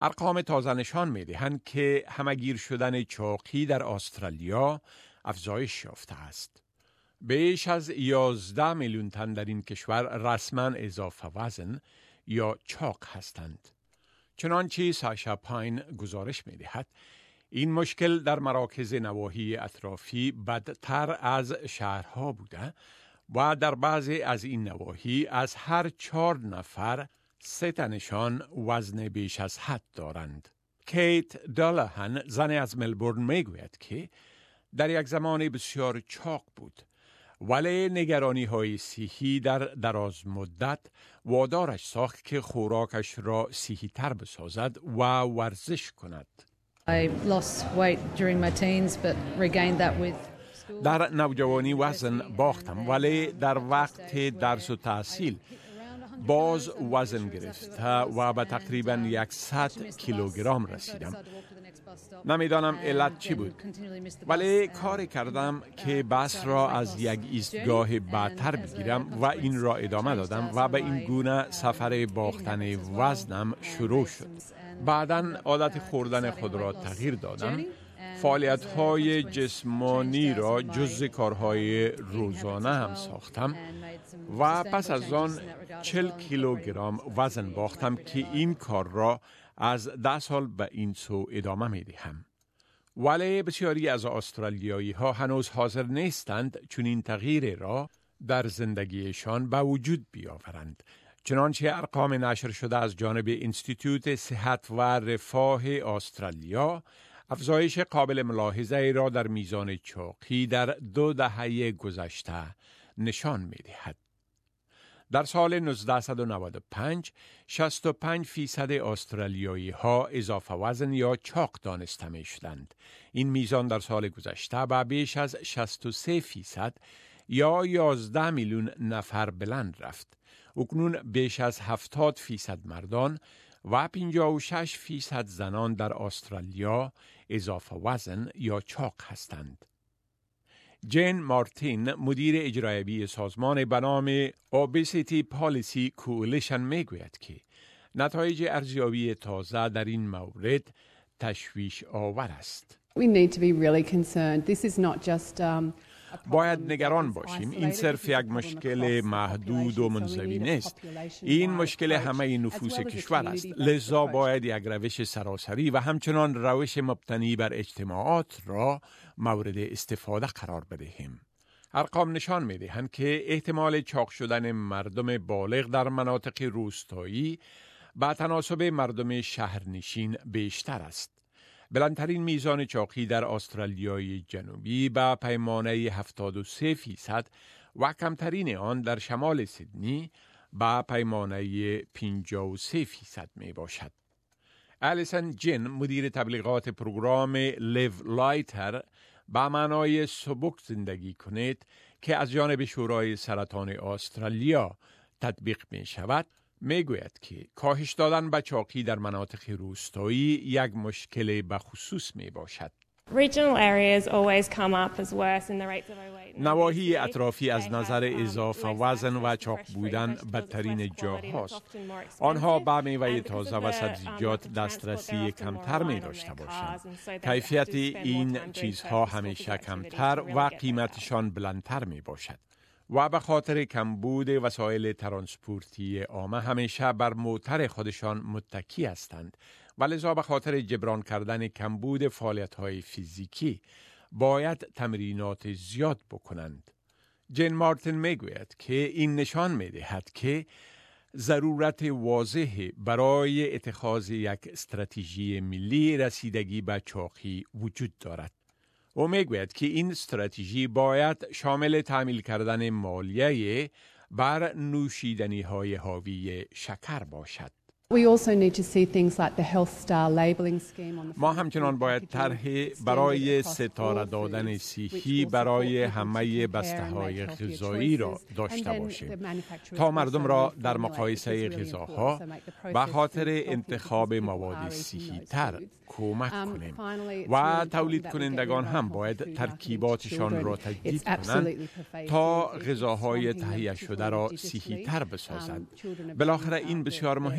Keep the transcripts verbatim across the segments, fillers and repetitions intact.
ارقام تازه نشان می‌دهند که همگیر شدن چاقی در استرالیا افزایش یافته است. بیش از یازده میلیون تن در این کشور رسما اضافه وزن یا چاق هستند. چنانچه ساشا پاین گزارش می‌دهد این مشکل در مراکز نواحی اطرافی بدتر از شهرها بوده و در بعضی از این نواحی از هر چهار نفر سه تنشان وزن بیش از حد دارند. کیت دالهن زن از ملبورن میگوید که در یک زمان بسیار چاق بود ولی نگرانی های صحی در دراز مدت وادارش ساخت که خوراکش را صحی تر بسازد و ورزش کند. I lost weight during my teens but regained that with در نوجوانی وزن باختم ولی در وقت درس و تحصیل باز وزن گرفته و به تقریباً صد کیلوگرم رسیدم. نمیدانم علت چی بود ولی کاری کردم که بحث را از یک ایستگاه بعدتر بگیرم و این را ادامه دادم و به این گونه سفر باختن وزنم شروع شد. بعداً عادت خوردن خود را تغییر دادم. فعالیت‌های جسمانی را جزء کارهای روزانه هم ساختم و پس از آن چهل کیلوگرم وزن باختم که این کار را از ده سال به این سو ادامه می‌دهم. ولی بسیاری از استرالیایی ها هنوز حاضر نیستند چون این تغییر را در زندگیشان به وجود بیاورند. چنانچه ارقام نشر شده از جانب انستیتوت صحت و رفاه استرالیا افزایش قابل ملاحظه را در میزان چاقی در دو دهه گذشته نشان می‌دهد. در سال نوزده نود و پنج شصت و پنج فیصد استرالیایی ها اضافه وزن یا چاق دانسته می شدند. این میزان در سال گذشته به بیش از شصت و سه فیصد یا یازده میلیون نفر بلند رفت. اکنون بیش از هفتاد فیصد مردان و پنجاه و شش فیصد زنان در استرالیا اضافه وزن یا چاق هستند. جین مارتین مدیر اجرایی سازمان به نام Obesity Policy Coalition میگوید که نتایج ارزیابی تازه در این مورد تشویش آور است. We need to be really concerned. This is not just um باید نگران باشیم. این صرف یک مشکل محدود و منزوی نیست. این مشکل همه نفوس کشور است. لذا باید یک روش سراسری و همچنان روش مبتنی بر اجتماعات را مورد استفاده قرار بدهیم. ارقام نشان می‌دهند که احتمال چاق شدن مردم بالغ در مناطق روستایی با تناسب مردم شهرنشین بیشتر است. بلندترین میزان چاقی در استرالیای جنوبی با پیمانه هفتاد و سه فیصد و کمترین آن در شمال سیدنی با پیمانه پنجاه و سه فیصد می باشد. الیسن جین مدیر تبلیغات پروگرام لیو لایتر با معنای سبک زندگی کنید که از جانب شورای سرطان استرالیا تطبیق می شود می گوید که کاهش دادن به چاقی در مناطق روستایی یک مشکل بخصوص می باشد. Regional areas always come up as worse in the rates of overweight. نواحی اطرافی از نظر اضافه وزن و چاق بودن بدترین جاهاست. آنها به میوه تازه و سبزیجات دسترسی کمتر می داشته باشند. کیفیت این چیزها همیشه کمتر و قیمتشان بلندتر می باشد. و به خاطر کمبود وسایل ترانسپورتی عامه همیشه بر موتر خودشان متکی هستند و لذا به خاطر جبران کردن کمبود فعالیت‌های فیزیکی باید تمرینات زیاد بکنند. جین مارتین میگوید که این نشان می‌دهد که ضرورت واضح برای اتخاذ یک استراتژی ملی رسیدگی به چاقی وجود دارد. او میگوید که این استراتژی باید شامل تأمین کردن مالیه بر نوشیدنی های حاوی شکر باشد. We also need to see things like the Health Star labeling scheme on the ما همچنان باید طرح برای ستاره دادن صحی برای همه بسته‌های غذایی را داشته باشیم تا مردم را در مقایسه غذاها به خاطر انتخاب مواد صحی تر کمک کنیم و تولید کنندگان هم باید ترکیباتشان را تجدید کنند تا غذاهای تهیه شده را صحی تر بسازند. بالاخره این بسیار مهم است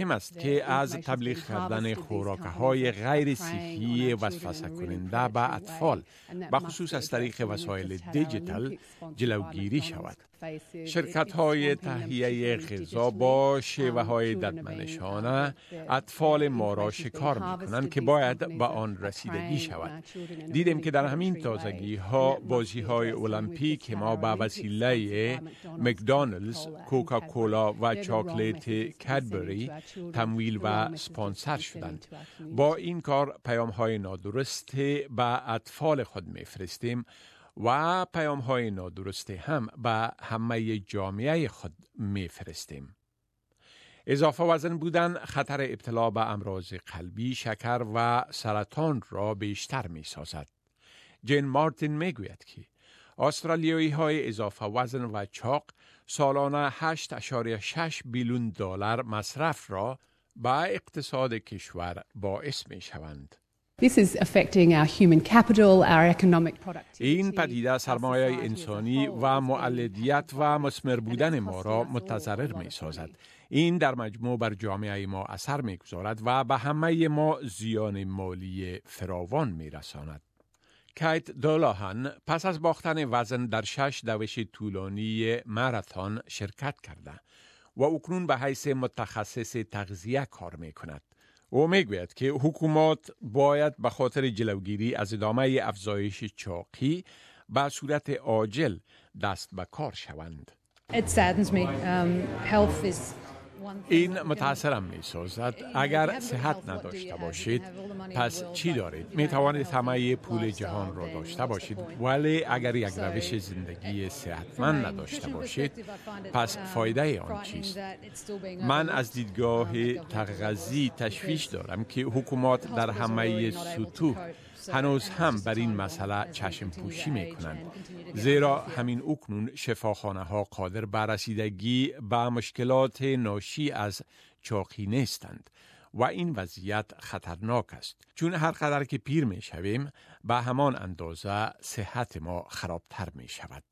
که از تبلیغ کردن خوراک‌های غیر صحی وسوسه کننده به اطفال به خصوص از طریق وسایل دیجیتال جلوگیری شود. شرکت‌های تهیه غذا با شیوه‌های ددمنشانه اطفال ما را شکار می‌کنند که باید به آن رسیدگی شود. دیدیم که در همین تازگی‌ها بازی‌های المپیک ما به وسیله مکدونالدز، کوکاکولا و چاکلیت کادبری تمویل و سپانسر شدند. با این کار پیام‌های نادرست به اطفال خود می‌فرستیم و پیام‌های نادرست هم به همه جامعه خود می‌فرستیم. اضافه وزن بودن خطر ابتلا به امراض قلبی، شکر و سرطان را بیشتر می‌سازد. جین مارتین میگوید که استرالیایی های اضافه وزن و چاق سالانه هشت ممیز شش بیلیون دلار مصرف را به اقتصاد کشور باعث می شوند. This is affecting our human capital, our economic productivity. این پدیده سرمایه انسانی و مولدیت و مثمر بودن ما را متضرر می سازد. این در مجموع بر جامعه ما اثر می گذارد و به همه ما زیان مالی فراوان می رساند. کیت دولاهان پس از باختن وزن در شش دوش طولانی ماراتن شرکت کرده و اکنون به حیث متخصص تغذیه کار می کند. او می گوید که حکومات باید به خاطر جلوگیری از ادامه افزایش چاقی به صورت عاجل دست به کار شوند. It saddens me. Um, health is این متاثرم می سازد. اگر صحت نداشته باشید پس چی دارید؟ می توانید همه پول جهان را داشته باشید ولی اگر یک روش زندگی صحتمند نداشته باشید پس فایده آن چیست؟ من از دیدگاه تغذی تشویش دارم که حکومات در همه سطوح هنوز هم بر این مسئله چشم پوشی می کنند. زیرا همین اکنون شفاخانه ها قادر به رسیدگی به مشکلات ناشی از چاقی نیستند و این وضعیت خطرناک است. چون هر قدر که پیر می شویم به همان اندازه صحت ما خرابتر می شود.